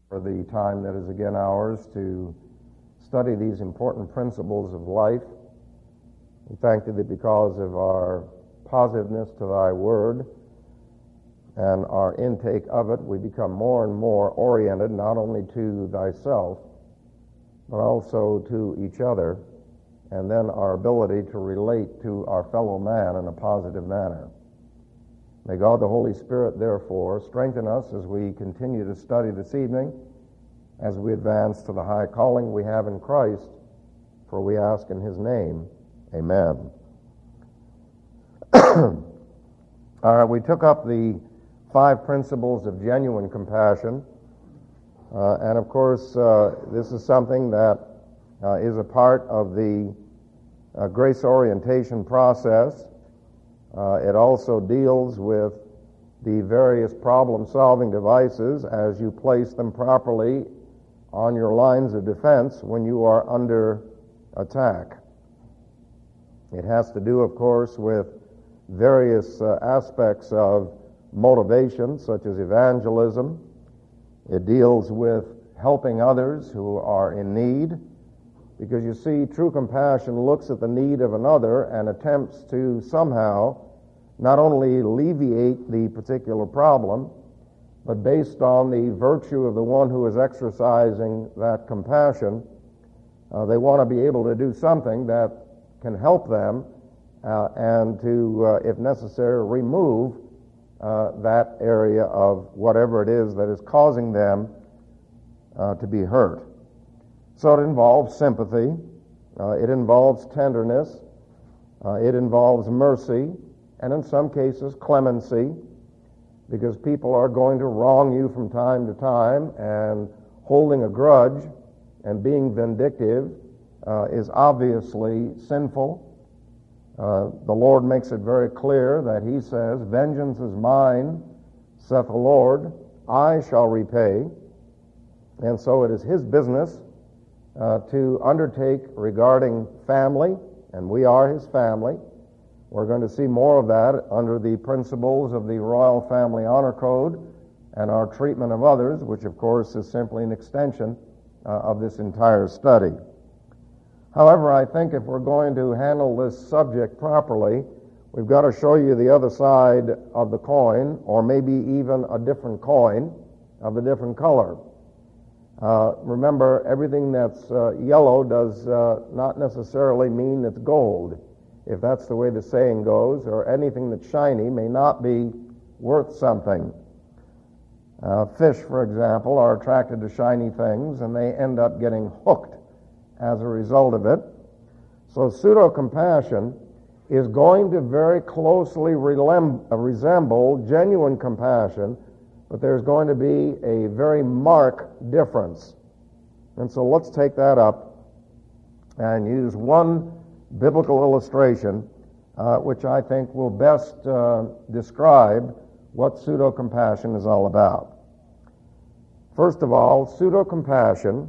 for the time that is again ours to study these important principles of life. We thank thee that because of our positiveness to thy word and our intake of it, we become more and more oriented not only to thyself, but also to each other, and then our ability to relate to our fellow man in a positive manner. May God the Holy Spirit, therefore, strengthen us as we continue to study this evening, as we advance to the high calling we have in Christ, for we ask in his name, amen. All right, we took up the 5 principles of genuine compassion, and of course, this is something that is a part of the grace orientation process. It also deals with the various problem-solving devices as you place them properly on your lines of defense when you are under attack. It has to do, of course, with various aspects of motivation, such as evangelism. It deals with helping others who are in need, because you see, true compassion looks at the need of another and attempts to somehow not only alleviate the particular problem, but based on the virtue of the one who is exercising that compassion, they want to be able to do something that can help them and to, if necessary, remove that area of whatever it is that is causing them to be hurt. So it involves sympathy, it involves tenderness, it involves mercy, and in some cases clemency, because people are going to wrong you from time to time, and holding a grudge and being vindictive is obviously sinful. The Lord makes it very clear that he says, "Vengeance is mine, saith the Lord, I shall repay." And so it is his business to undertake regarding family, and we are his family. We're going to see more of that under the principles of the Royal Family Honor Code and our treatment of others, which of course is simply an extension of this entire study. However, I think if we're going to handle this subject properly, we've got to show you the other side of the coin, or maybe even a different coin of a different color. Remember, everything that's yellow does not necessarily mean it's gold, if that's the way the saying goes, or anything that's shiny may not be worth something. Fish, for example, are attracted to shiny things, and they end up getting hooked as a result of it. So pseudo-compassion is going to very closely resemble genuine compassion, but there's going to be a very marked difference. And so let's take that up and use one biblical illustration, which I think will best describe what pseudo-compassion is all about. First of all, pseudo-compassion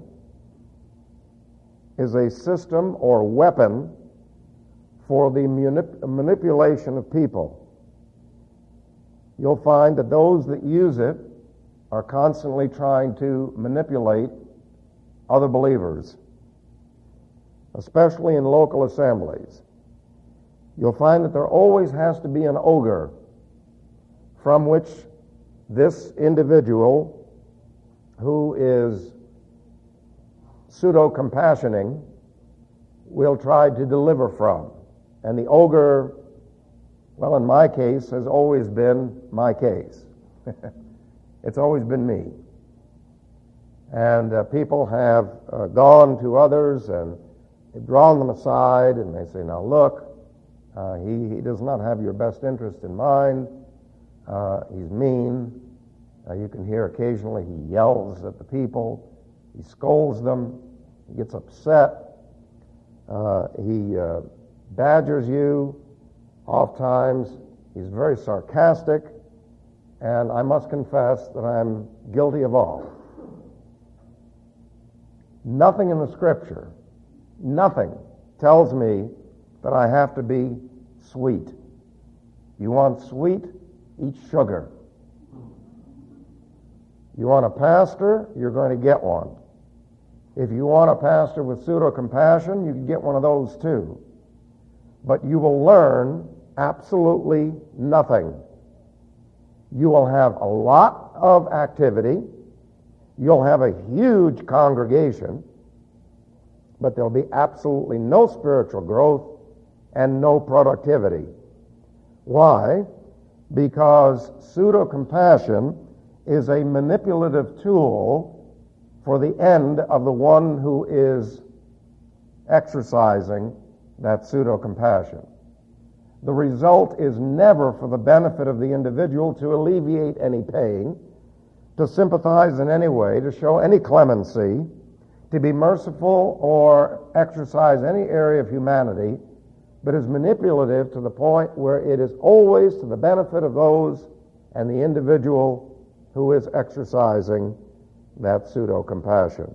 is a system or weapon for the manipulation of people. You'll find that those that use it are constantly trying to manipulate other believers, especially in local assemblies. You'll find that there always has to be an ogre from which this individual who is pseudo-compassioning will try to deliver from. And the ogre, well, in my case, has always been my case. It's always been me. And people have gone to others and drawn them aside, and they say, "Now look, he does not have your best interest in mind. He's mean." You can hear occasionally he yells at the people. He scolds them. He gets upset. He badgers you. Oftentimes, he's very sarcastic. And I must confess that I'm guilty of all. Nothing in the Scripture, nothing tells me that I have to be sweet. You want sweet? Eat sugar. You want a pastor, you're going to get one. If you want a pastor with pseudo-compassion, you can get one of those too. But you will learn absolutely nothing. You will have a lot of activity. You'll have a huge congregation, but there'll be absolutely no spiritual growth and no productivity. Why? Because pseudo-compassion is a manipulative tool for the end of the one who is exercising that pseudo-compassion. The result is never for the benefit of the individual to alleviate any pain, to sympathize in any way, to show any clemency, to be merciful or exercise any area of humanity, but is manipulative to the point where it is always to the benefit of those and the individual who is exercising that pseudo-compassion.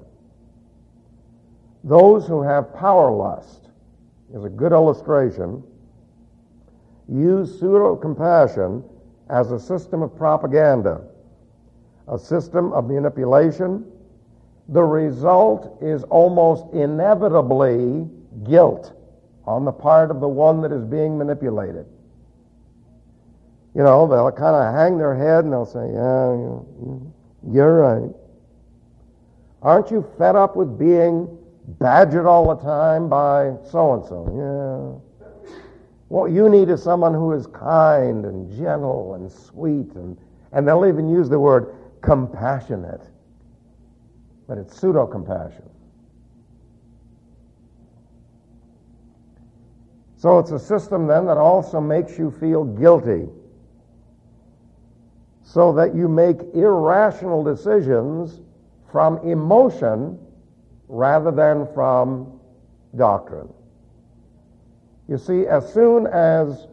Those who have power lust, is a good illustration, use pseudo-compassion as a system of propaganda, a system of manipulation. The result is almost inevitably guilt on the part of the one that is being manipulated. You know, they'll kind of hang their head and they'll say, yeah, you're right. Aren't you fed up with being badgered all the time by so-and-so? Yeah. What you need is someone who is kind and gentle and sweet, and they'll even use the word compassionate. But it's pseudo-compassion. So it's a system then that also makes you feel guilty, so that you make irrational decisions from emotion rather than from doctrine. You see, as soon as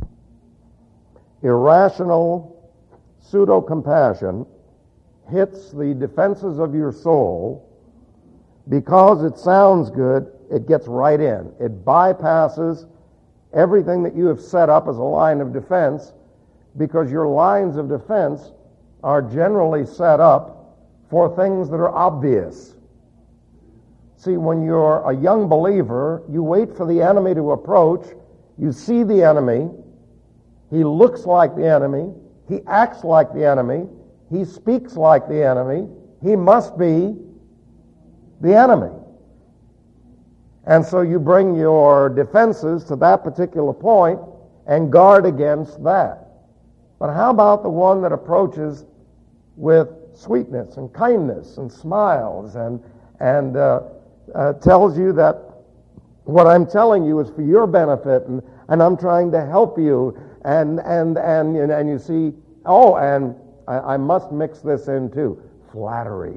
irrational pseudo-compassion hits the defenses of your soul, because it sounds good, it gets right in. It bypasses everything that you have set up as a line of defense, because your lines of defense are generally set up for things that are obvious. See, when you're a young believer, you wait for the enemy to approach. You see the enemy. He looks like the enemy. He acts like the enemy. He speaks like the enemy. He must be the enemy. And so you bring your defenses to that particular point and guard against that. But how about the one that approaches with sweetness and kindness and smiles and tells you that what I'm telling you is for your benefit and I'm trying to help you and you see, oh, and I must mix this in too, flattery.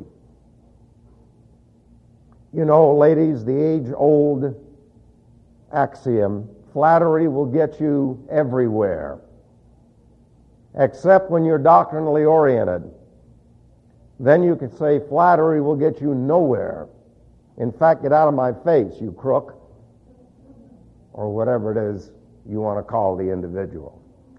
You know, ladies, the age-old axiom, flattery will get you everywhere, except when you're doctrinally oriented. Then you can say flattery will get you nowhere. In fact, get out of my face, you crook, or whatever it is you want to call the individual.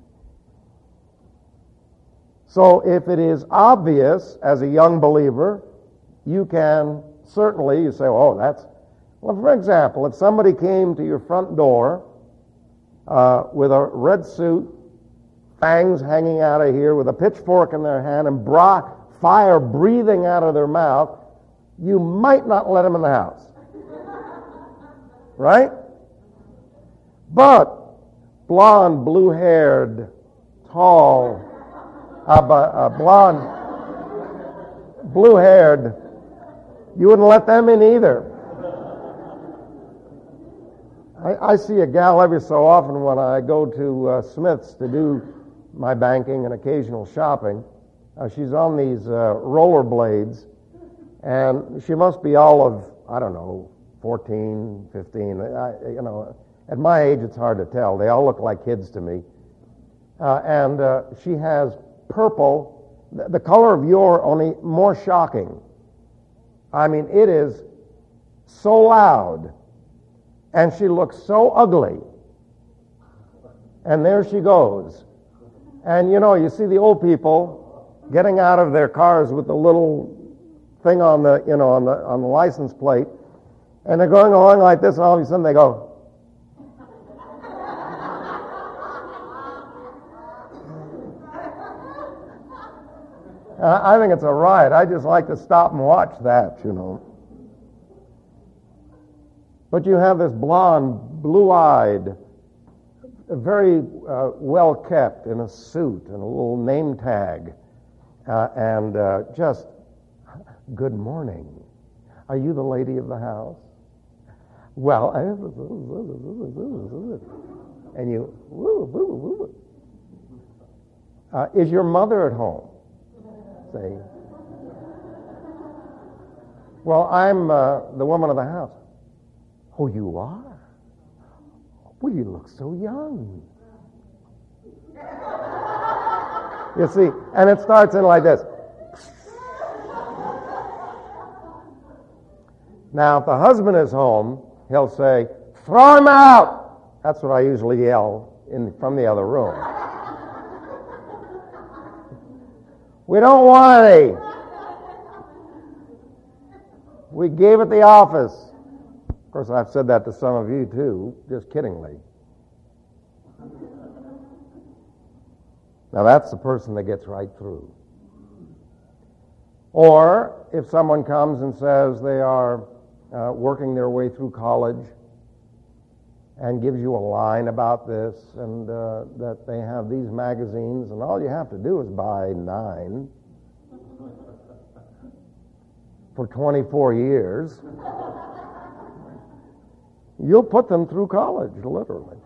So if it is obvious as a young believer, you can certainly, you say, oh, that's, well, for example, if somebody came to your front door with a red suit, fangs hanging out of here, with a pitchfork in their hand and fire breathing out of their mouth, you might not let them in the house. Right? But blonde, blue-haired, tall, blonde, blue-haired, you wouldn't let them in either. I see a gal every so often when I go to Smith's to do my banking and occasional shopping. She's on these rollerblades, and she must be all of, I don't know, 14, 15. At my age, it's hard to tell. They all look like kids to me. And she has purple, the color of your, only more shocking. I mean, it is so loud, and she looks so ugly. And there she goes. And, you know, you see the old people, getting out of their cars with the little thing on the on the license plate, and they're going along like this, and all of a sudden they go. I think it's a riot. I just like to stop and watch that, But you have this blonde, blue-eyed, very well-kept in a suit and a little name tag, and just, good morning. Are you the lady of the house? Well, and you, is your mother at home? Say, well, I'm the woman of the house. Oh, you are? Well, you look so young. You see, and it starts in like this. Now, if the husband is home, he'll say, throw him out! That's what I usually yell from the other room. We don't want any. We gave it the office. Of course, I've said that to some of you too, just kiddingly. Now that's the person that gets right through. Or if someone comes and says they are working their way through college and gives you a line about this and that they have these magazines and all you have to do is buy 9 for 24 years, you'll put them through college, literally.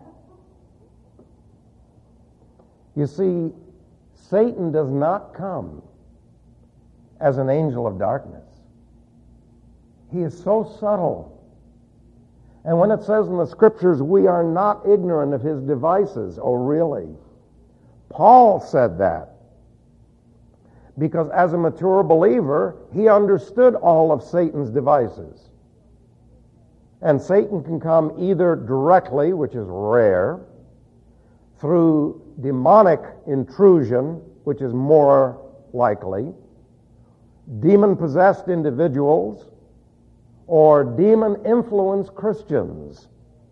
You see, Satan does not come as an angel of darkness. He is so subtle. And when it says in the Scriptures, we are not ignorant of his devices, oh really? Paul said that. Because as a mature believer, he understood all of Satan's devices. And Satan can come either directly, which is rare, through demonic intrusion, which is more likely, demon-possessed individuals, or demon-influenced Christians.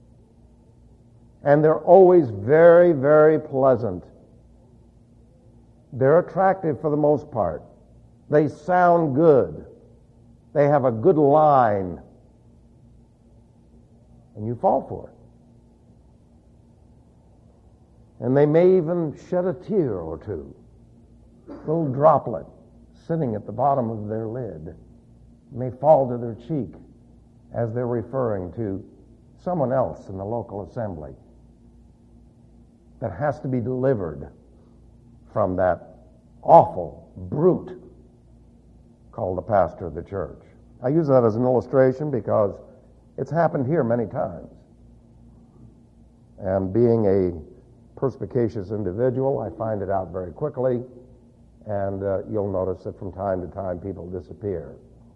And they're always very, very pleasant. They're attractive for the most part. They sound good. They have a good line. And you fall for it. And they may even shed a tear or two. A little droplet sitting at the bottom of their lid may fall to their cheek as they're referring to someone else in the local assembly that has to be delivered from that awful brute called the pastor of the church. I use that as an illustration because it's happened here many times. And being a perspicacious individual, I find it out very quickly, and you'll notice that from time to time people disappear.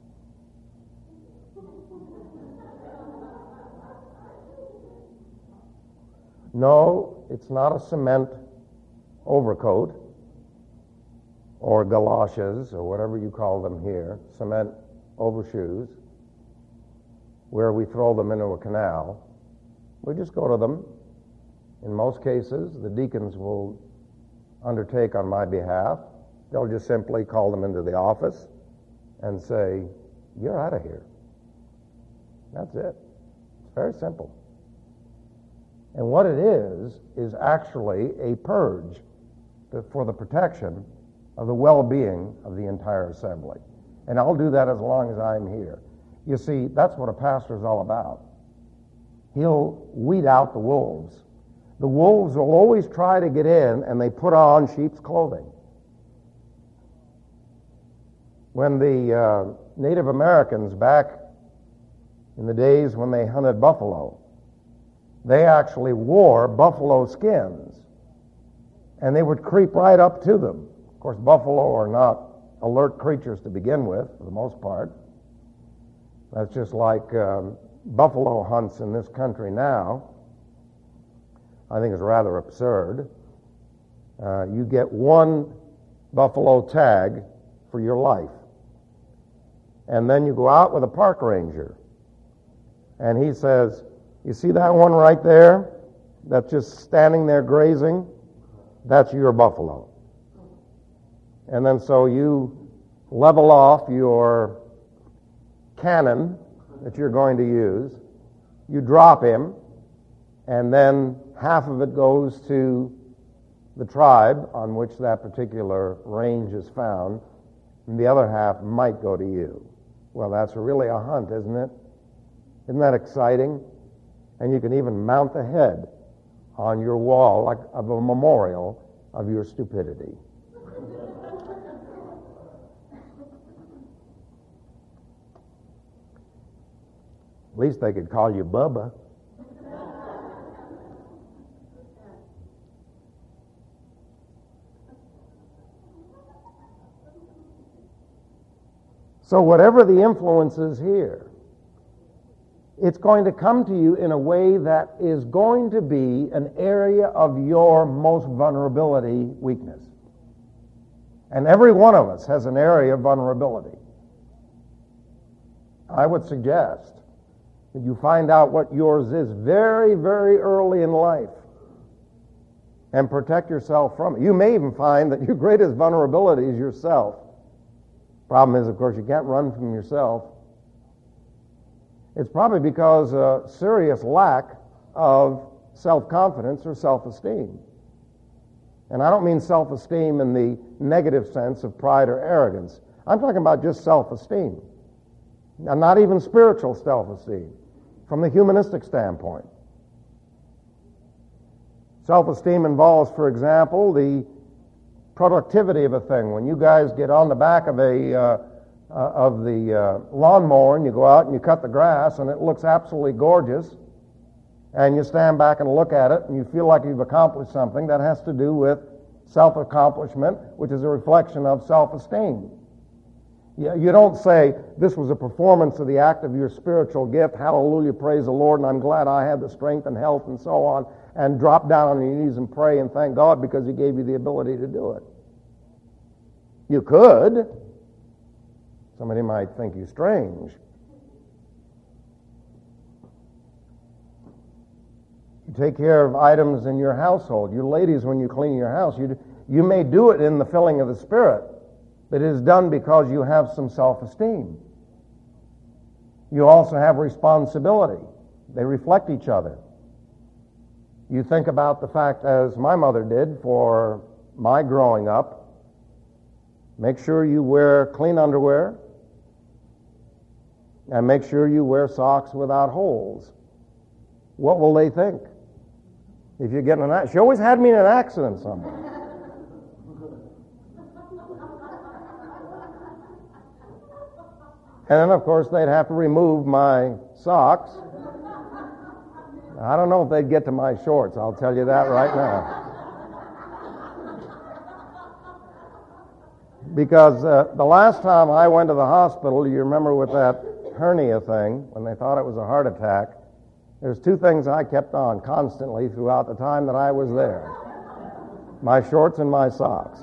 No, it's not a cement overcoat or galoshes or whatever you call them here, cement overshoes, where we throw them into a canal. We just go to them. In most cases, the deacons will undertake on my behalf. They'll just simply call them into the office and say, you're out of here. That's it. It's very simple. And what it is actually a purge for the protection of the well-being of the entire assembly. And I'll do that as long as I'm here. You see, that's what a pastor is all about. He'll weed out the wolves. The wolves will always try to get in, and they put on sheep's clothing. When the Native Americans back in the days when they hunted buffalo, they actually wore buffalo skins, and they would creep right up to them. Of course, buffalo are not alert creatures to begin with, for the most part. That's just like buffalo hunts in this country now. I think it's rather absurd. You get one buffalo tag for your life. And then you go out with a park ranger, and he says, you see that one right there that's just standing there grazing? That's your buffalo. And then so you level off your cannon that you're going to use, you drop him, and then half of it goes to the tribe on which that particular range is found, and the other half might go to you. Well, that's really a hunt, isn't it? Isn't that exciting? And you can even mount the head on your wall like of a memorial of your stupidity. At least they could call you Bubba. So whatever the influence is here, it's going to come to you in a way that is going to be an area of your most vulnerability weakness. And every one of us has an area of vulnerability. I would suggest that you find out what yours is very, very early in life and protect yourself from it. You may even find that your greatest vulnerability is yourself. Problem is, of course, you can't run from yourself. It's probably because a serious lack of self-confidence or self-esteem. And I don't mean self-esteem in the negative sense of pride or arrogance. I'm talking about just self-esteem. And not even spiritual self-esteem, from the humanistic standpoint. Self-esteem involves, for example, the productivity of a thing. When you guys get on the back of the lawnmower and you go out and you cut the grass and it looks absolutely gorgeous, and you stand back and look at it and you feel like you've accomplished something, that has to do with self-accomplishment, which is a reflection of self-esteem. You don't say, this was a performance of the act of your spiritual gift, hallelujah, praise the Lord, and I'm glad I had the strength and health and so on, and drop down on your knees and pray and thank God because He gave you the ability to do it. You could. Somebody might think you strange. You take care of items in your household. You ladies, when you clean your house, you may do it in the filling of the Spirit, but it is done because you have some self-esteem. You also have responsibility. They reflect each other. You think about the fact, as my mother did for my growing up, make sure you wear clean underwear and make sure you wear socks without holes. What will they think if you get in an accident? She always had me in an accident somewhere. And then, of course, they'd have to remove my socks. I don't know if they'd get to my shorts, I'll tell you that right now. Because the last time I went to the hospital, you remember with that hernia thing, when they thought it was a heart attack, there's two things I kept on constantly throughout the time that I was there. My shorts and my socks.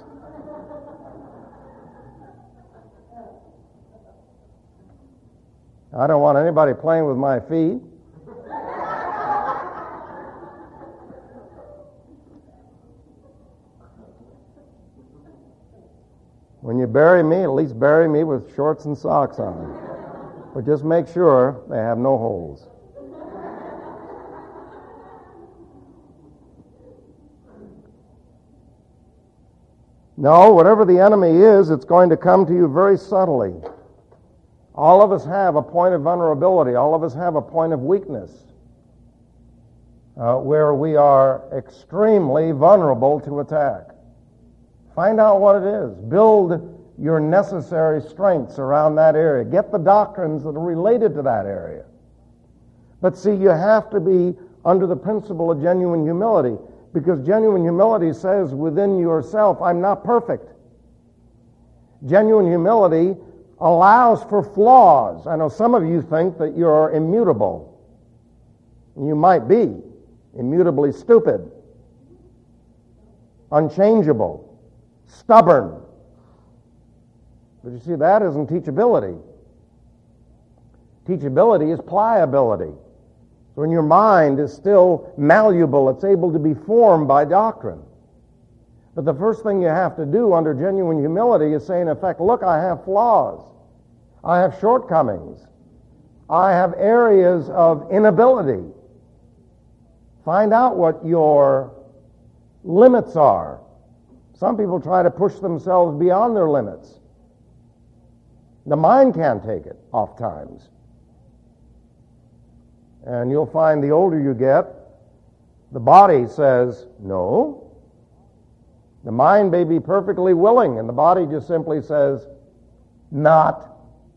I don't want anybody playing with my feet. When you bury me, at least bury me with shorts and socks on. But just make sure they have no holes. No, whatever the enemy is, it's going to come to you very subtly. All of us have a point of vulnerability. All of us have a point of weakness where we are extremely vulnerable to attack. Find out what it is. Build your necessary strengths around that area. Get the doctrines that are related to that area. But see, you have to be under the principle of genuine humility, because genuine humility says within yourself, I'm not perfect. Genuine humility allows for flaws. I know some of you think that you're immutable. You might be immutably stupid, unchangeable, stubborn, But you see, that isn't teachability. Teachability is pliability. So when your mind is still malleable, it's able to be formed by doctrine. But the first thing you have to do under genuine humility is say, in effect, look, I have flaws. I have shortcomings. I have areas of inability. Find out what your limits are. Some people try to push themselves beyond their limits. The mind can't take it, oftentimes. And you'll find the older you get, the body says, no. The mind may be perfectly willing, and the body just simply says, not.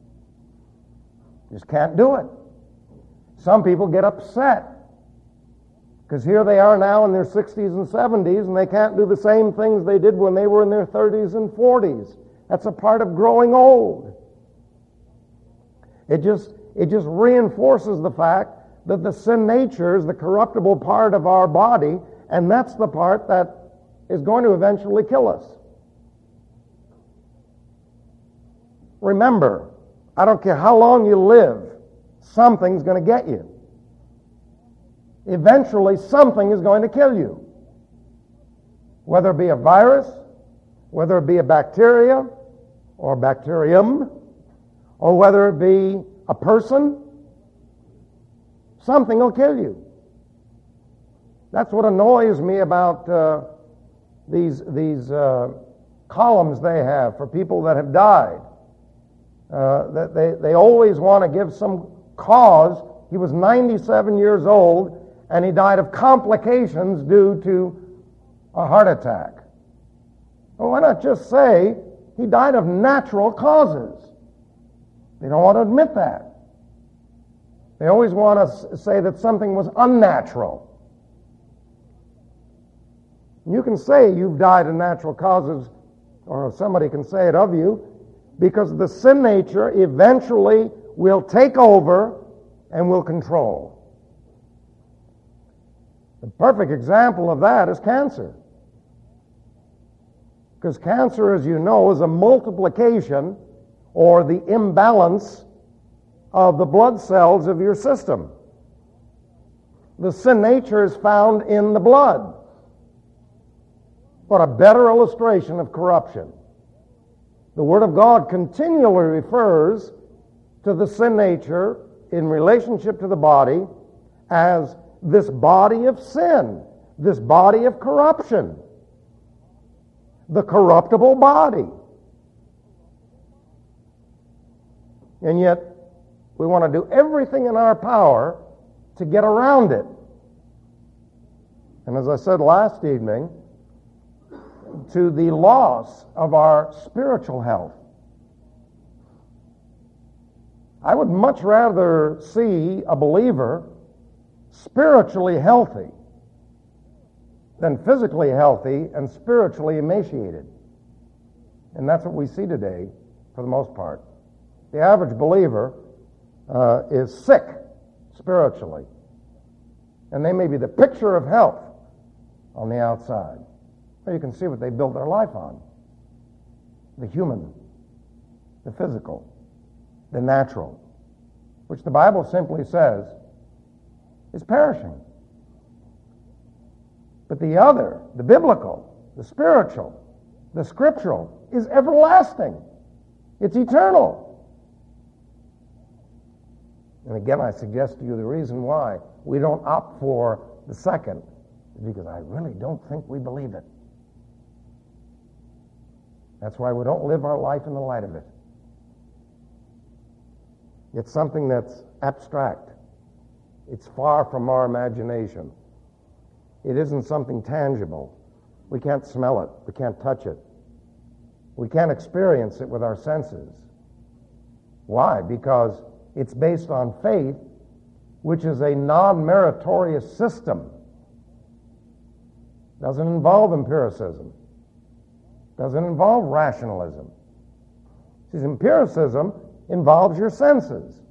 Just can't do it. Some people get upset because here they are now in their 60s and 70s, and they can't do the same things they did when they were in their 30s and 40s. That's a part of growing old. It just reinforces the fact that the sin nature is the corruptible part of our body, and that's the part that is going to eventually kill us. Remember, I don't care how long you live, something's going to get you. Eventually, something is going to kill you. Whether it be a virus, whether it be a bacteria or bacterium, or whether it be a person, something will kill you. That's what annoys me about these columns they have for people that have died. That they always want to give some cause. He was 97 years old, and he died of complications due to a heart attack. Well, why not just say he died of natural causes? They don't want to admit that. They always want to say that something was unnatural. You can say you've died of natural causes, or somebody can say it of you, because the sin nature eventually will take over and will control. The perfect example of that is cancer. Because cancer, as you know, is a multiplication or the imbalance of the blood cells of your system. The sin nature is found in the blood. What a better illustration of corruption. The Word of God continually refers to the sin nature in relationship to the body as this body of sin, this body of corruption, the corruptible body. And yet, we want to do everything in our power to get around it. And as I said last evening, to the loss of our spiritual health. I would much rather see a believer spiritually healthy than physically healthy and spiritually emaciated. And that's what we see today for the most part. The average believer is sick spiritually. And they may be the picture of health on the outside. Well, you can see what they build their life on. The human, the physical, the natural, which the Bible simply says is perishing. But the other, the biblical, the spiritual, the scriptural, is everlasting. It's eternal. And again, I suggest to you the reason why we don't opt for the second is because I really don't think we believe it. That's why we don't live our life in the light of it. It's something that's abstract. It's far from our imagination. It isn't something tangible. We can't smell it. We can't touch it. We can't experience it with our senses. Why? Because it's based on faith, which is a non-meritorious system. Doesn't involve empiricism. Doesn't involve rationalism. See, empiricism involves your senses.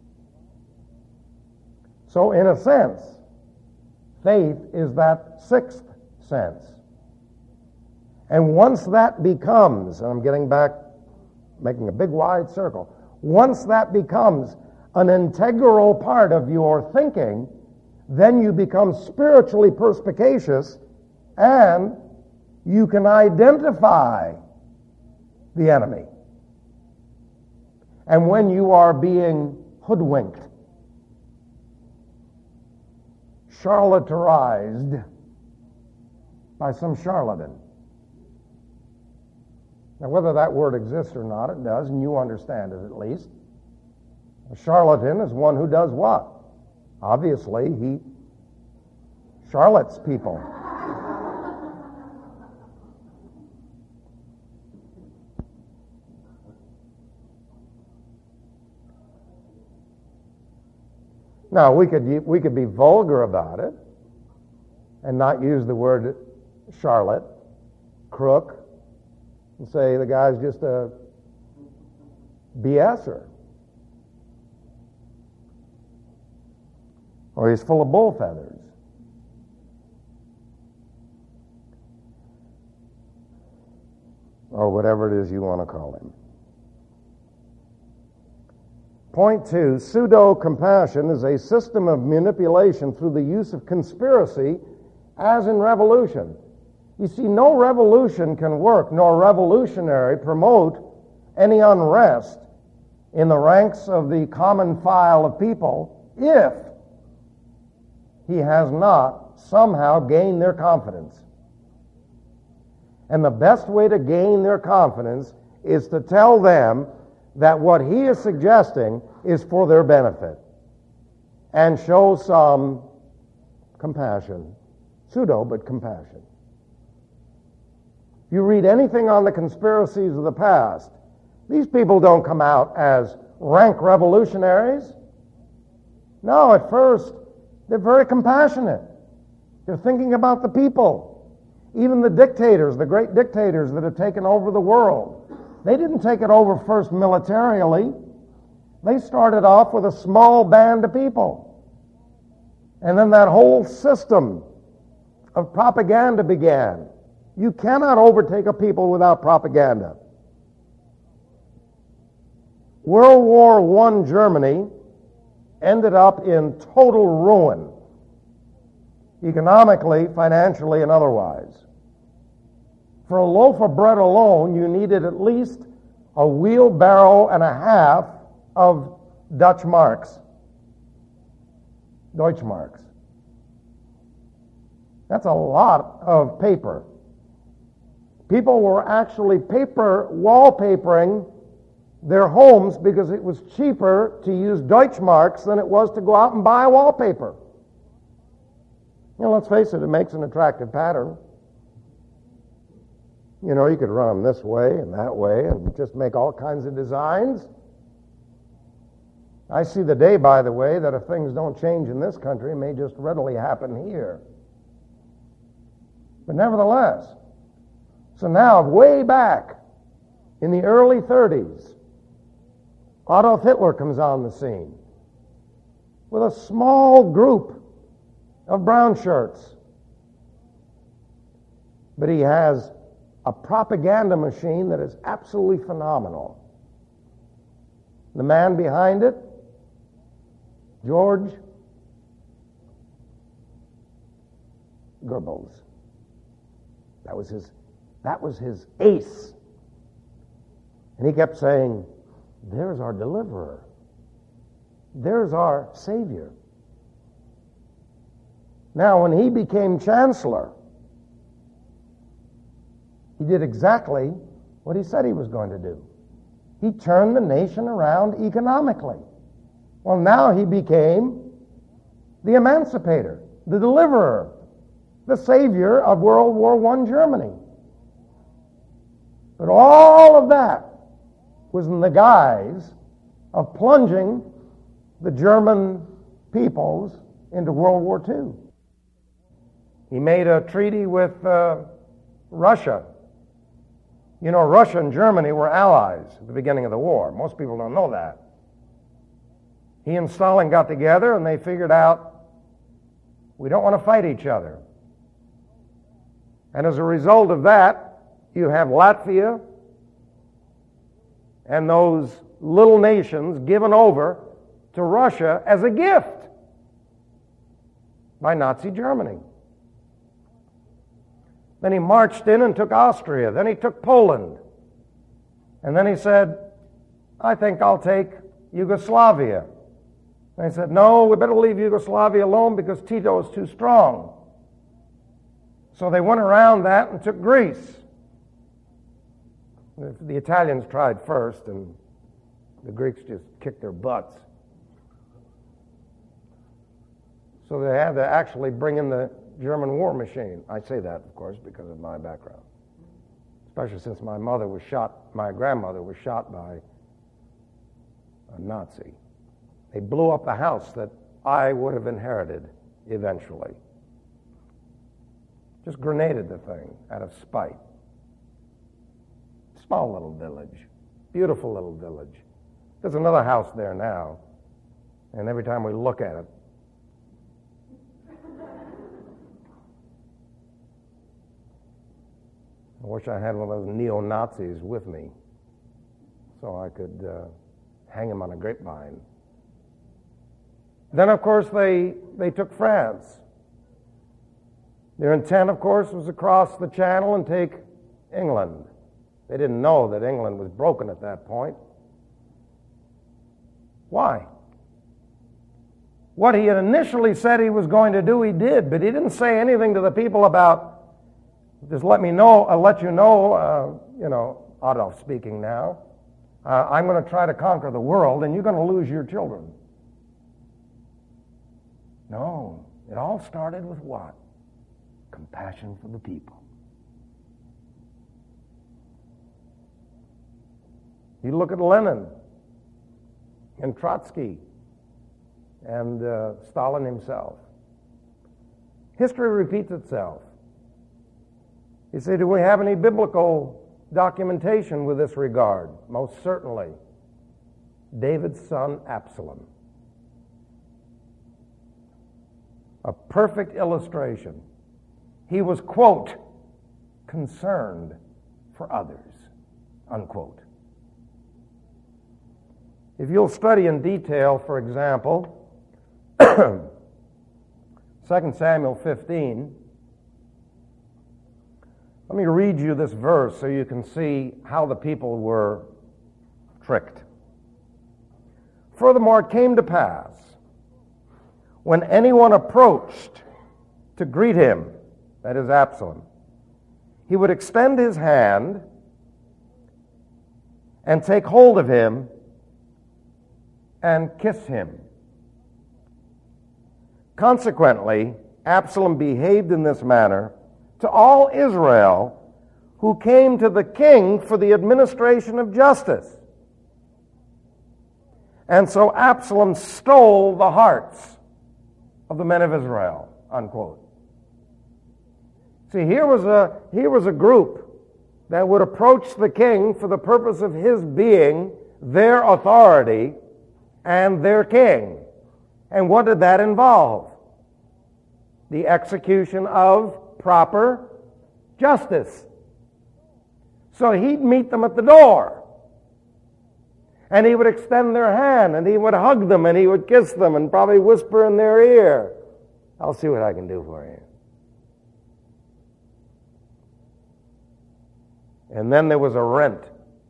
So, in a sense, faith is that sixth sense. And once that becomes, and I'm getting back making a big wide circle. Once that becomes an integral part of your thinking, then you become spiritually perspicacious and you can identify the enemy. And when you are being hoodwinked, charlatarized by some charlatan. Now, whether that word exists or not, it does, and you understand it at least. A charlatan is one who does what? Obviously, he charlats people. Now, we could be vulgar about it and not use the word charlotte, crook, and say the guy's just a BSer. Or he's full of bull feathers. Or whatever it is you want to call him. Point 2, pseudo-compassion is a system of manipulation through the use of conspiracy, as in revolution. You see, no revolution can work, nor revolutionary promote any unrest in the ranks of the common file of people if he has not somehow gained their confidence. And the best way to gain their confidence is to tell them that what he is suggesting is for their benefit and show some compassion. Pseudo, but compassion. You read anything on the conspiracies of the past, these people don't come out as rank revolutionaries. No, at first, they're very compassionate. They're thinking about the people. Even the dictators, the great dictators that have taken over the world, they didn't take it over first militarily. They started off with a small band of people. And then that whole system of propaganda began. You cannot overtake a people without propaganda. World War I Germany ended up in total ruin, economically, financially, and otherwise. For a loaf of bread alone, you needed at least a wheelbarrow and a half of Dutch marks, Deutschmarks. That's a lot of paper. People were actually wallpapering their homes because it was cheaper to use Deutschmarks than it was to go out and buy wallpaper. You know, let's face it, it makes an attractive pattern. You know, you could run them this way and that way and just make all kinds of designs. I see the day, by the way, that if things don't change in this country, it may just readily happen here. But nevertheless, so now, way back in the early 30s, Adolf Hitler comes on the scene with a small group of brown shirts. But he has a propaganda machine that is absolutely phenomenal. The man behind it, George Goebbels. That was his ace. And he kept saying, there's our deliverer. There's our Savior. Now, when he became chancellor, he did exactly what he said he was going to do. He turned the nation around economically. Well, now he became the emancipator, the deliverer, the savior of World War I Germany. But all of that was in the guise of plunging the German peoples into World War II. He made a treaty with Russia. You know, Russia and Germany were allies at the beginning of the war. Most people don't know that. He and Stalin got together and they figured out, we don't want to fight each other. And as a result of that, you have Latvia and those little nations given over to Russia as a gift by Nazi Germany. Then he marched in and took Austria. Then he took Poland. And then he said, I think I'll take Yugoslavia. And they said, no, we better leave Yugoslavia alone because Tito is too strong. So they went around that and took Greece. The Italians tried first, and the Greeks just kicked their butts. So they had to actually bring in the German war machine. I say that, of course, because of my background. Especially since my grandmother was shot by a Nazi. They blew up the house that I would have inherited eventually. Just grenaded the thing out of spite. Small little village. Beautiful little village. There's another house there now. And every time we look at it, I wish I had one of those neo-Nazis with me so I could hang him on a grapevine. Then, of course, they took France. Their intent, of course, was to cross the Channel and take England. They didn't know that England was broken at that point. Why? What he had initially said he was going to do, he did, but he didn't say anything to the people about, just let you know, Adolf speaking now, I'm going to try to conquer the world and you're going to lose your children. No, it all started with what? Compassion for the people. You look at Lenin and Trotsky and Stalin himself. History repeats itself. You say, do we have any biblical documentation with this regard? Most certainly. David's son Absalom. A perfect illustration. He was, quote, concerned for others, unquote. If you'll study in detail, for example, 2 Samuel 15, let me read you this verse so you can see how the people were tricked. Furthermore, it came to pass, when anyone approached to greet him, that is Absalom, he would extend his hand and take hold of him and kiss him. Consequently, Absalom behaved in this manner to all Israel who came to the king for the administration of justice. And so Absalom stole the hearts of the men of Israel, unquote. See, here was a group that would approach the king for the purpose of his being their authority and their king. And what did that involve? The execution of proper justice. So he'd meet them at the door. And he would extend their hand, and he would hug them, and he would kiss them, and probably whisper in their ear, I'll see what I can do for you. And then there was a rent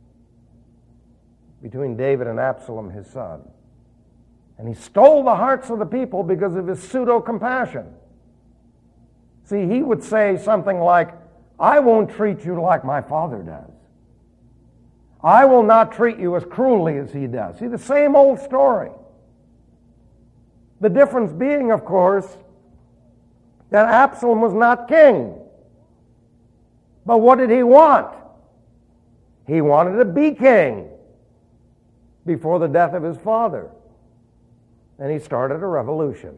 between David and Absalom, his son. And he stole the hearts of the people because of his pseudo-compassion. See, he would say something like, I won't treat you like my father does. I will not treat you as cruelly as he does. See, the same old story. The difference being, of course, that Absalom was not king. But what did he want? He wanted to be king before the death of his father. And he started a revolution.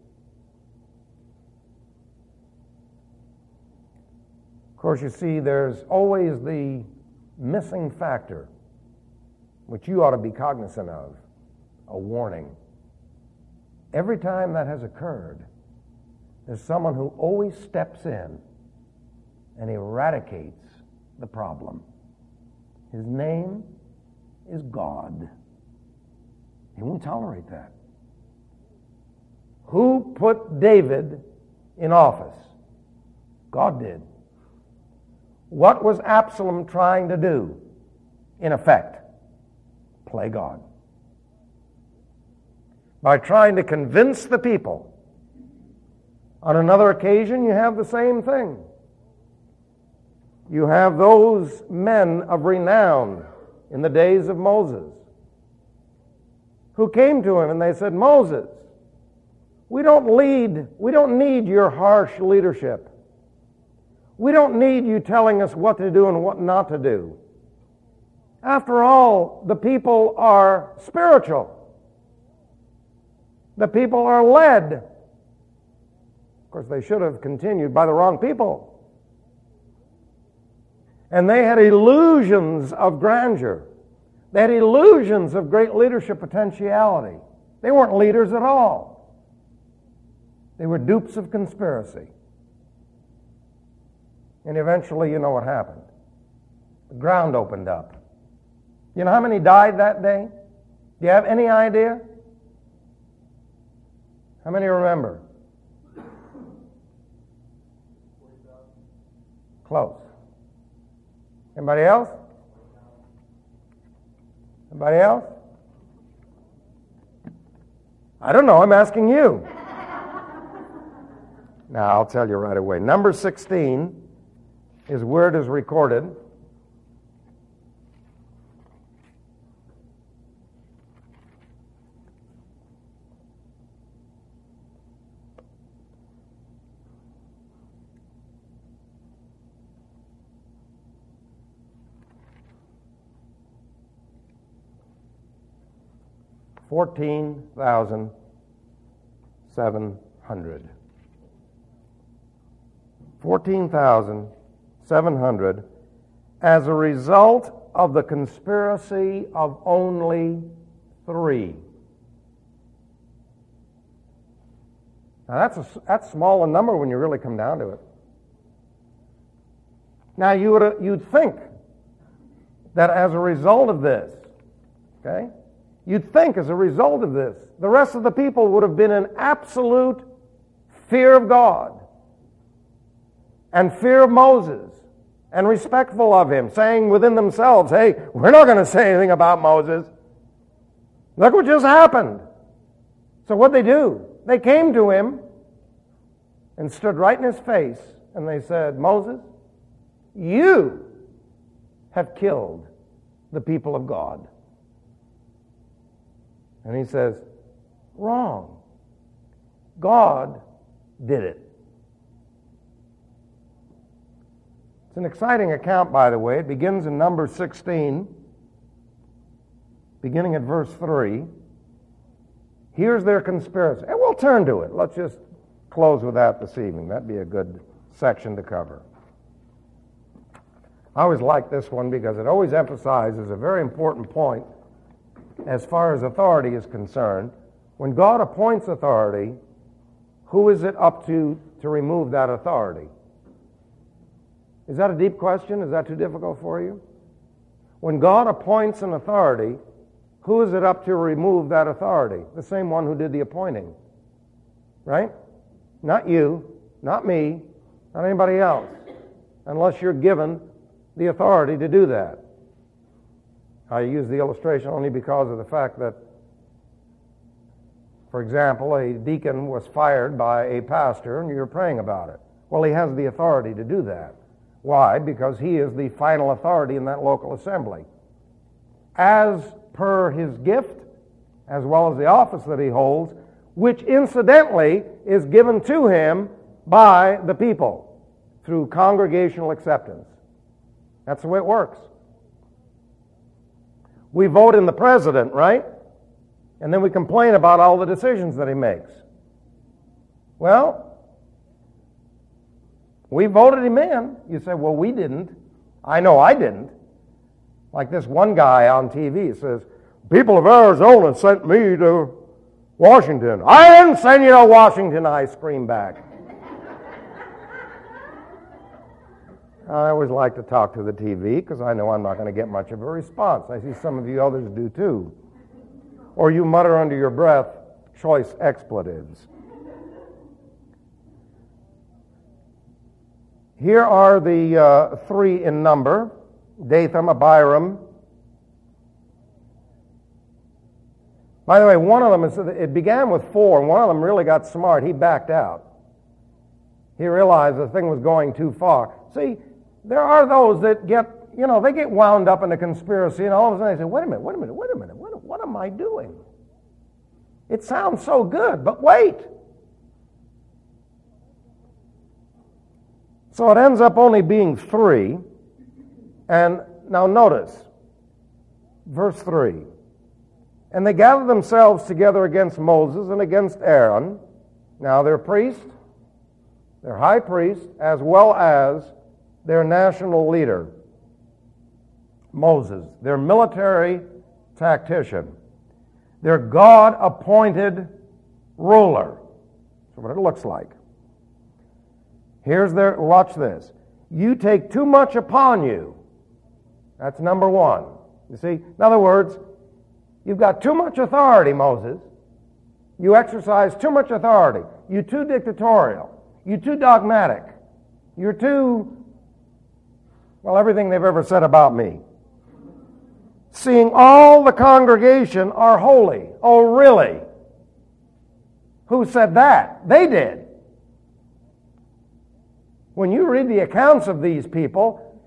Of course, you see, there's always the missing factor, which you ought to be cognizant of, a warning. Every time that has occurred, there's someone who always steps in and eradicates the problem. His name is God. He won't tolerate that. Who put David in office? God did. What was Absalom trying to do? In effect, play God. By trying to convince the people. On another occasion, you have the same thing. You have those men of renown in the days of Moses who came to him and they said, Moses, we don't need your harsh leadership. We don't need you telling us what to do and what not to do. After all, the people are spiritual. The people are led. Of course, they should have continued by the wrong people. And they had illusions of grandeur. They had illusions of great leadership potentiality. They weren't leaders at all. They were dupes of conspiracy. And eventually, you know what happened. The ground opened up. You know how many died that day? Do you have any idea? How many remember? Close. Anybody else? Anybody else? I don't know. I'm asking you. Now, I'll tell you right away. Number 16 is where it is recorded. $14,700. 14,700 as a result of the conspiracy of only 3. Now that's small a number when you really come down to it. Now you'd think that as a result of this, okay? You'd think as a result of this, the rest of the people would have been in absolute fear of God and fear of Moses and respectful of him, saying within themselves, hey, we're not going to say anything about Moses. Look what just happened. So what'd they do? They came to him and stood right in his face and they said, Moses, you have killed the people of God. And he says, wrong. God did it. It's an exciting account, by the way. It begins in Numbers 16, beginning at verse 3. Here's their conspiracy. And we'll turn to it. Let's just close with that this evening. That'd be a good section to cover. I always like this one because it always emphasizes a very important point as far as authority is concerned. When God appoints authority, who is it up to remove that authority? Is that a deep question? Is that too difficult for you? When God appoints an authority, who is it up to remove that authority? The same one who did the appointing. Right? Not you, not me, not anybody else, unless you're given the authority to do that. I use the illustration only because of the fact that, for example, a deacon was fired by a pastor and you're praying about it. Well, he has the authority to do that. Why? Because he is the final authority in that local assembly. As per his gift, as well as the office that he holds, which incidentally is given to him by the people through congregational acceptance. That's the way it works. We vote in the president, right? And then we complain about all the decisions that he makes. Well, we voted him in. You say, well, we didn't. I know I didn't. Like this one guy on TV says, people of Arizona sent me to Washington. I didn't send you to Washington, I scream back. I always like to talk to the TV because I know I'm not going to get much of a response. I see some of you others do too. Or you mutter under your breath choice expletives. Here are the three in number: Dathan, Abiram. By the way, one of them, it began with 4, and one of them really got smart. He backed out. He realized the thing was going too far. See, there are those that they get wound up in a conspiracy, and all of a sudden they say, wait a minute, what am I doing? It sounds so good, but wait. So it ends up only being 3. And now notice, verse 3. And they gathered themselves together against Moses and against Aaron. Now their priest, their high priest, as well as their national leader, Moses, their military tactician, their God-appointed ruler. That's what it looks like. Watch this. You take too much upon you. That's number 1. You see, in other words, you've got too much authority, Moses. You exercise too much authority. You're too dictatorial. You're too dogmatic. You're too, everything they've ever said about me. Seeing all the congregation are holy. Oh, really? Who said that? They did. When you read the accounts of these people,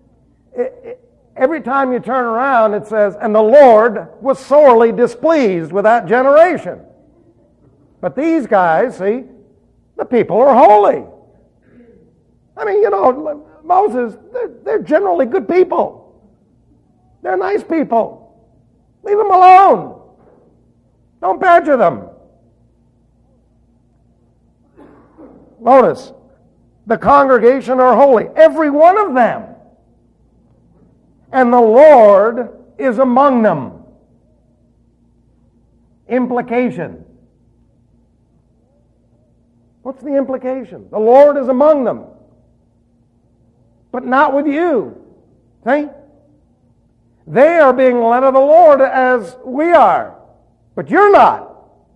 every time you turn around, it says, and the Lord was sorely displeased with that generation. But these guys, see, the people are holy. I mean, Moses, they're generally good people. They're nice people. Leave them alone. Don't badger them. Notice, the congregation are holy, every one of them. And the Lord is among them. Implication. What's the implication? The Lord is among them. But not with you. See? They are being led of the Lord as we are. But you're not.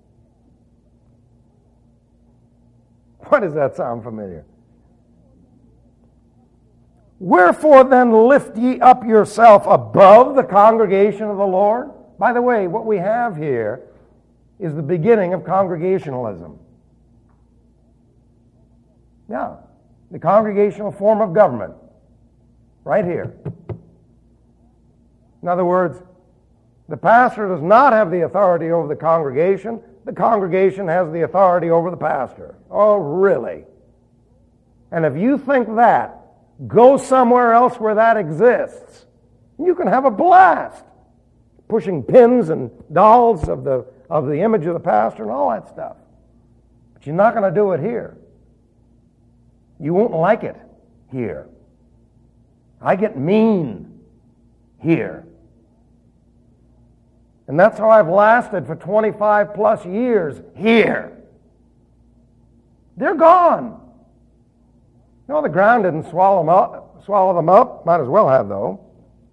Why does that sound familiar? Wherefore then lift ye up yourself above the congregation of the Lord? By the way, what we have here is the beginning of congregationalism. Yeah, the congregational form of government. Right here. In other words, the pastor does not have the authority over the congregation. The congregation has the authority over the pastor. Oh, really? And if you think that, go somewhere else where that exists. You can have a blast pushing pins and dolls of the image of the pastor and all that stuff. But you're not going to do it here. You won't like it here. I get mean here. And that's how I've lasted for 25 plus years here. They're gone. The ground didn't swallow them up. Might as well have, though.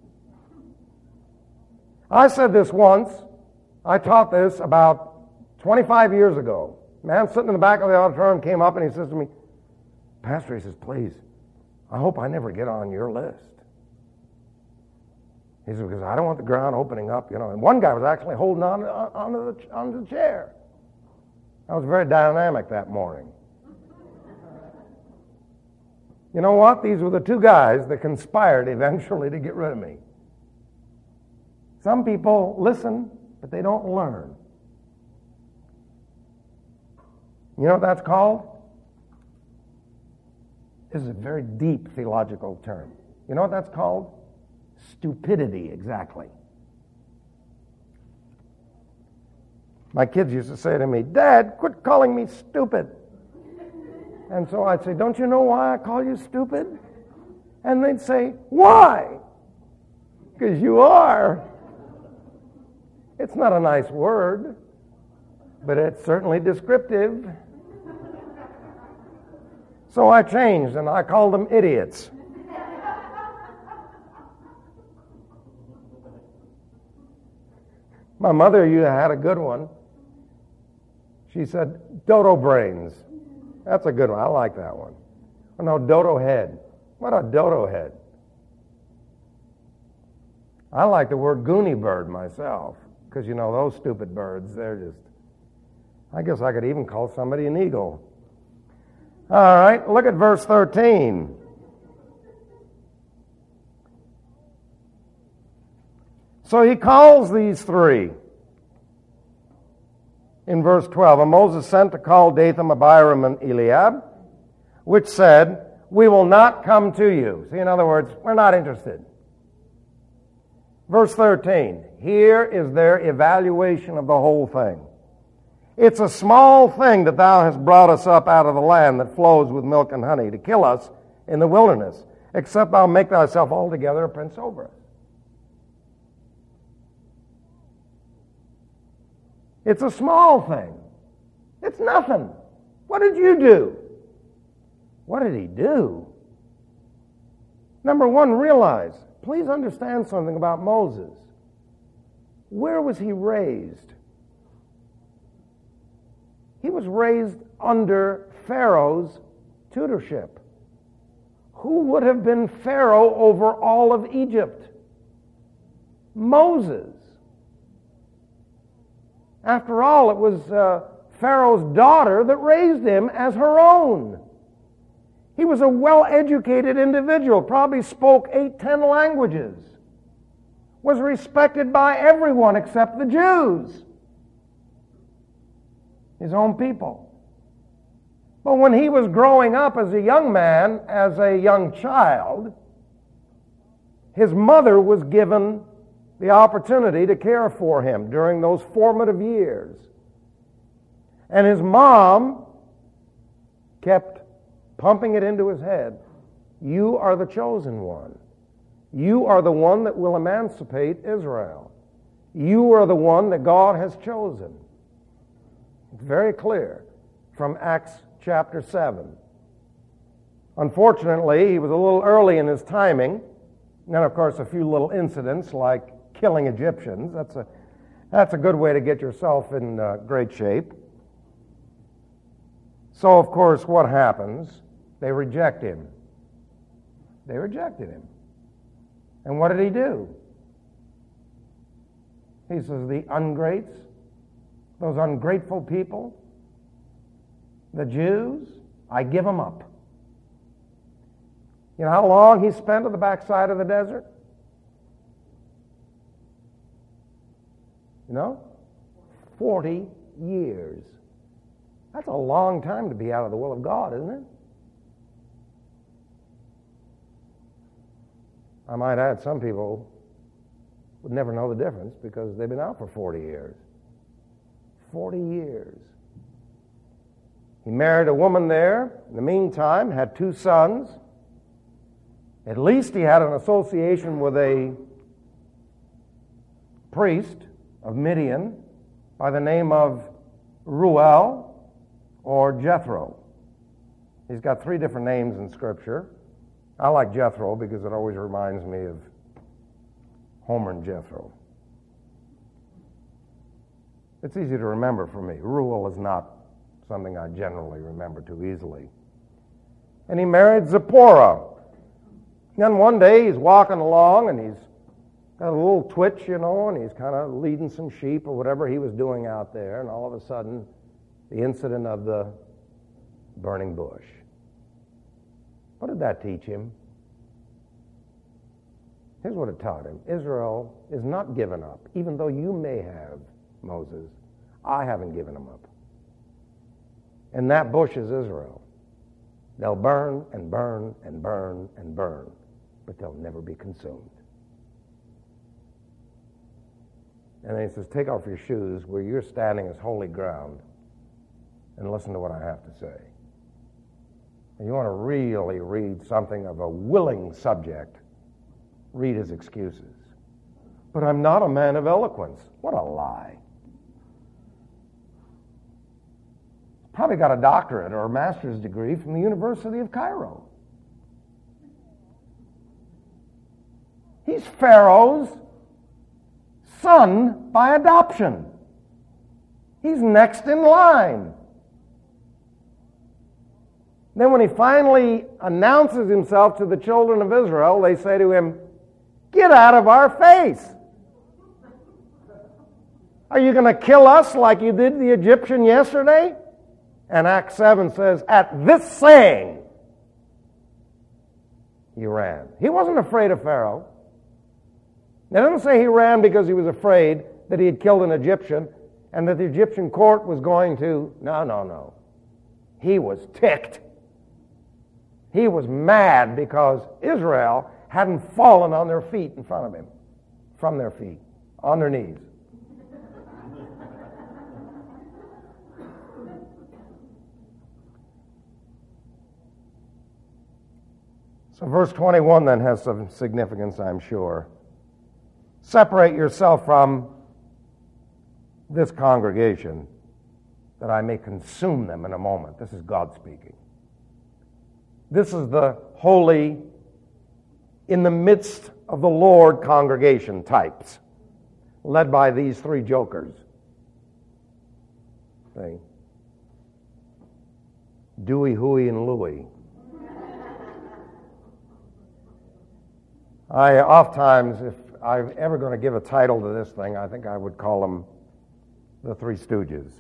I said this once. I taught this about 25 years ago. A man sitting in the back of the auditorium came up and he says to me, Pastor, he says, please, I hope I never get on your list. He said, because I don't want the ground opening up, And one guy was actually holding onto the chair. I was very dynamic that morning. You know what? These were the two guys that conspired eventually to get rid of me. Some people listen, but they don't learn. You know what that's called? This is a very deep theological term. You know what that's called? Stupidity, exactly. My kids used to say to me, Dad, quit calling me stupid. And so I'd say, don't you know why I call you stupid? And they'd say, why? Because you are. It's not a nice word, but it's certainly descriptive. So I changed and I called them idiots. My mother, you had a good one. She said, dodo brains. That's a good one. I like that one. Oh, no, dodo head. What a dodo head. I like the word goonie bird myself, because, you know, those stupid birds, they're just, I guess I could even call somebody an eagle. All right, look at verse 13. So he calls these three. In verse 12, and Moses sent to call Dathan, Abiram, and Eliab, which said, we will not come to you. See, in other words, we're not interested. Verse 13, here is their evaluation of the whole thing. It's a small thing that thou hast brought us up out of the land that flows with milk and honey to kill us in the wilderness, except thou make thyself altogether a prince over us. It's a small thing. It's nothing. What did you do? What did he do? Number one, realize, please understand something about Moses. Where was he raised? He was raised under Pharaoh's tutorship. Who would have been Pharaoh over all of Egypt? Moses. After all, it was Pharaoh's daughter that raised him as her own. He was a well-educated individual, probably spoke 8-10 languages, was respected by everyone except the Jews, his own people. But when he was growing up as a young man, as a young child, his mother was given the opportunity to care for him during those formative years. And his mom kept pumping it into his head, you are the chosen one. You are the one that will emancipate Israel. You are the one that God has chosen. It's very clear from Acts chapter 7. Unfortunately, he was a little early in his timing. And then, of course, a few little incidents like killing Egyptians. That's a good way to get yourself in great shape. So, of course, what happens? They reject him. They rejected him. And what did he do? He says, the ungrates, those ungrateful people, the Jews, I give them up. You know how long he spent on the backside of the desert? You know? 40 years. That's a long time to be out of the will of God, isn't it? I might add, some people would never know the difference because they've been out for 40 years. 40 years. He married a woman there. In the meantime, had 2 sons. At least he had an association with a priest of Midian by the name of Ruel or Jethro. He's got 3 different names in Scripture. I like Jethro because it always reminds me of Homer and Jethro. It's easy to remember for me. Ruel is not something I generally remember too easily. And he married Zipporah. Then one day he's walking along and he's got a little twitch, you know, and he's kind of leading some sheep or whatever he was doing out there, and all of a sudden, the incident of the burning bush. What did that teach him? Here's what it taught him. Israel is not given up, even though you may have, Moses. I haven't given them up. And that bush is Israel. They'll burn and burn and burn and burn, but they'll never be consumed. And then he says, take off your shoes where you're standing is holy ground and listen to what I have to say. And you want to really read something of a willing subject, read his excuses. But I'm not a man of eloquence. What a lie. Probably got a doctorate or a master's degree from the University of Cairo. He's Pharaoh's son by adoption. He's next in line. Then when he finally announces himself to the children of Israel, they say to him, "Get out of our face. Are you going to kill us like you did the Egyptian yesterday?" And Acts 7 says, at this saying, he ran. He wasn't afraid of Pharaoh. It doesn't say he ran because he was afraid that he had killed an Egyptian and that the Egyptian court was going to... No. He was ticked. He was mad because Israel hadn't fallen on their feet in front of him. From their feet. On their knees. So verse 21 then has some significance, I'm sure. Separate yourself from this congregation that I may consume them in a moment. This is God speaking. This is the holy, in the midst of the Lord congregation types, led by these three jokers. See? Dewey, Huey, and Louie. I oftentimes, if I'm ever going to give a title to this thing, I think I would call them the Three Stooges.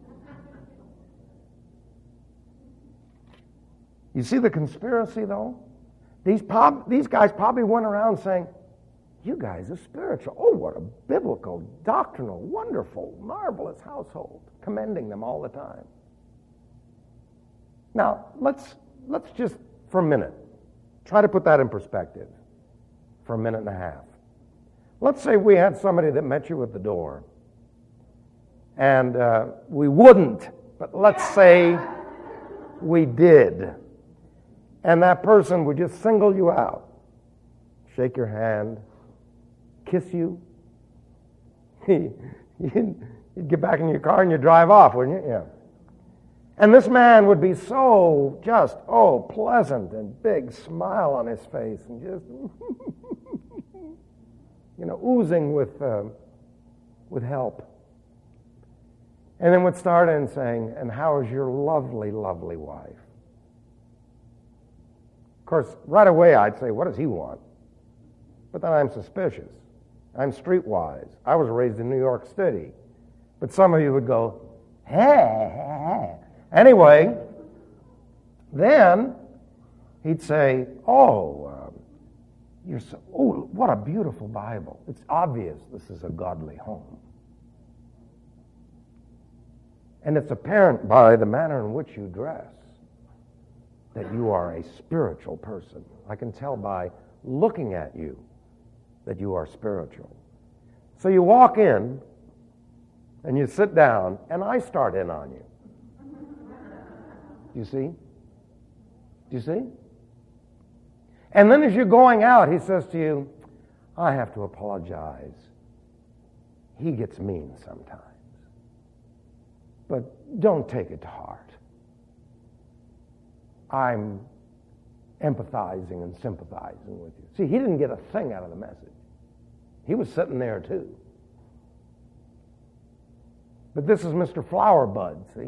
You see the conspiracy, though? These guys probably went around saying, "You guys are spiritual. Oh, what a biblical, doctrinal, wonderful, marvelous household," commending them all the time. Now, let's just, for a minute, try to put that in perspective. For a minute and a half. Let's say we had somebody that met you at the door. And we wouldn't, but let's say we did. And that person would just single you out, shake your hand, kiss you. You'd get back in your car and you'd drive off, wouldn't you? Yeah. And this man would be so just, pleasant and big smile on his face and just... oozing with help. And then would start in saying, "And how is your lovely, lovely wife?" Of course, right away I'd say, "What does he want?" But then I'm suspicious. I'm streetwise. I was raised in New York City. But some of you would go, "Hey." Anyway, then he'd say, what a beautiful Bible. It's obvious this is a godly home. And it's apparent by the manner in which you dress that you are a spiritual person. I can tell by looking at you that you are spiritual. So you walk in and you sit down and I start in on you. Do you see? Do you see? And then as you're going out, he says to you, "I have to apologize. He gets mean sometimes. But don't take it to heart. I'm empathizing and sympathizing with you." See, he didn't get a thing out of the message. He was sitting there too. But this is Mr. Flowerbud, see?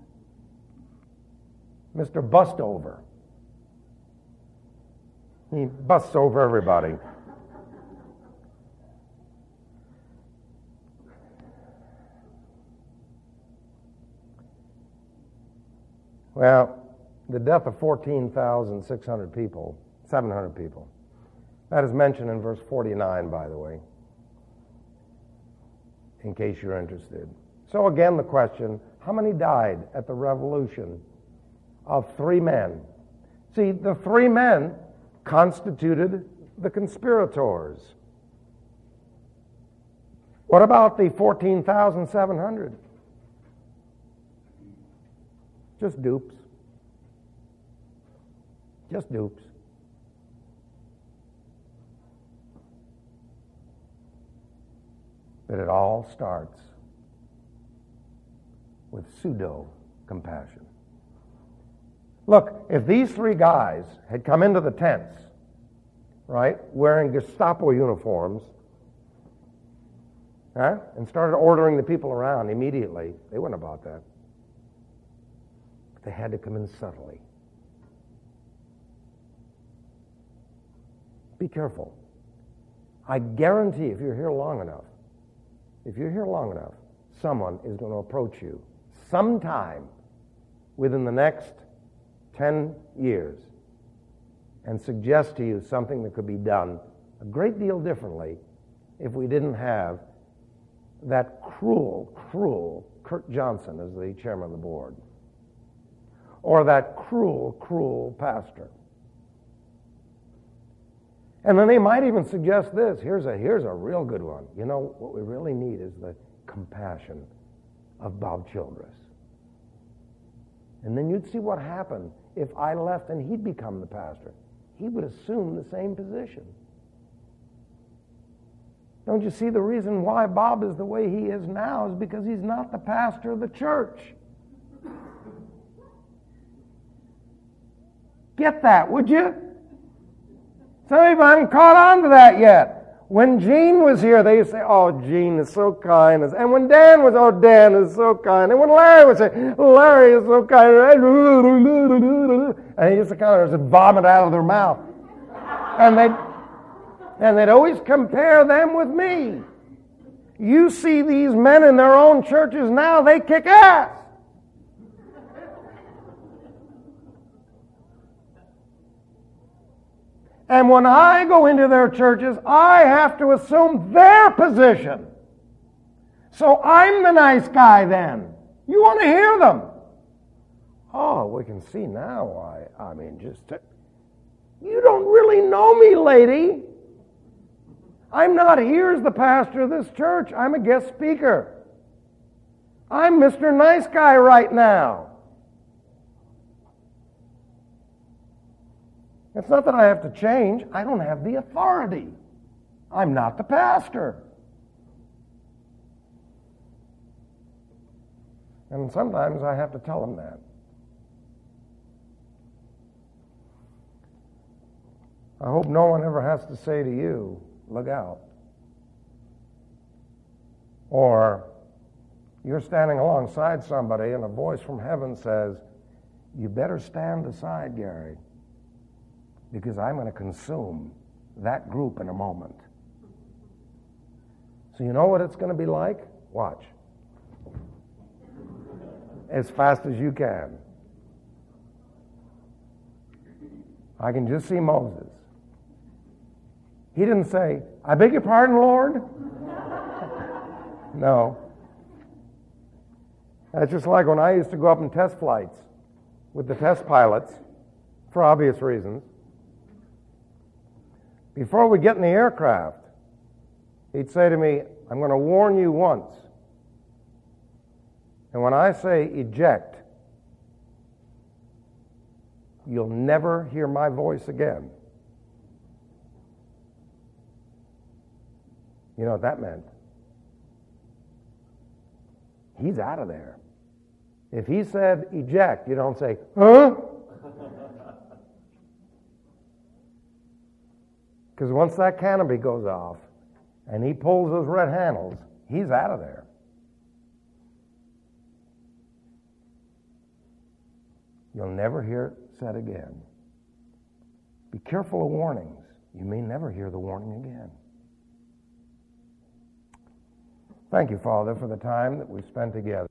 Mr. Bustover. He busts over everybody. Well, the death of 14,600 people, 700 people, that is mentioned in verse 49, by the way, in case you're interested. So again, the question, how many died at the revolution of 3 men? See, the 3 men constituted the conspirators. What about the 14,700? Just dupes. Just dupes. But it all starts with pseudo-compassion. Look, if these 3 guys had come into the tents, right, wearing Gestapo uniforms, And started ordering the people around immediately. They weren't about that. But they had to come in subtly. Be careful. I guarantee if you're here long enough, someone is going to approach you sometime within the next 10 years and suggest to you something that could be done a great deal differently if we didn't have that cruel Kurt Johnson as the chairman of the board, or that cruel pastor. And then they might even suggest this. Here's a real good one. You know, what we really need is the compassion of Bob Childress. And then you'd see what happened if I left and he'd become the pastor. He would assume the same position. Don't you see the reason why Bob is the way he is now is because he's not the pastor of the church. Get that, would you? Some people haven't caught on to that yet. When Gene was here, they used to say, oh, Gene is so kind. And when Dan was, oh, Dan is so kind. And when Larry would say, Larry is so kind. And he used to kind of just vomit out of their mouth. And they'd always compare them with me. You see these men in their own churches now, they kick ass. And when I go into their churches, I have to assume their position. So I'm the nice guy then. You want to hear them. Oh, we can see now why. I mean, you don't really know me, lady. I'm not here as the pastor of this church. I'm a guest speaker. I'm Mr. Nice Guy right now. It's not that I have to change. I don't have the authority. I'm not the pastor. And sometimes I have to tell them that. I hope no one ever has to say to you, look out. Or you're standing alongside somebody and a voice from heaven says, you better stand aside, Gary, because I'm going to consume that group in a moment. So you know what it's going to be like? Watch. As fast as you can. I can just see Moses. He didn't say, I beg your pardon, Lord? No. That's just like when I used to go up in test flights with the test pilots, for obvious reasons. Before we get in the aircraft, he'd say to me, I'm going to warn you once. And when I say eject, you'll never hear my voice again. You know what that meant? He's out of there. If he said eject, you don't say, huh? Because once that canopy goes off and he pulls those red handles, he's out of there. You'll never hear it said again. Be careful of warnings. You may never hear the warning again. Thank you, Father, for the time that we've spent together.